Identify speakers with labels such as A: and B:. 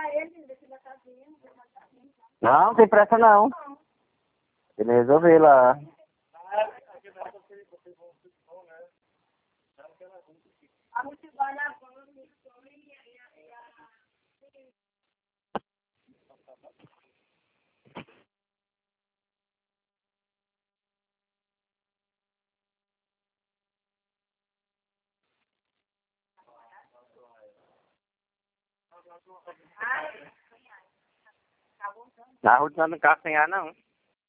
A: Não, não tem pressa não. Ele resolveu lá. Na rua não anda carro sem ar não.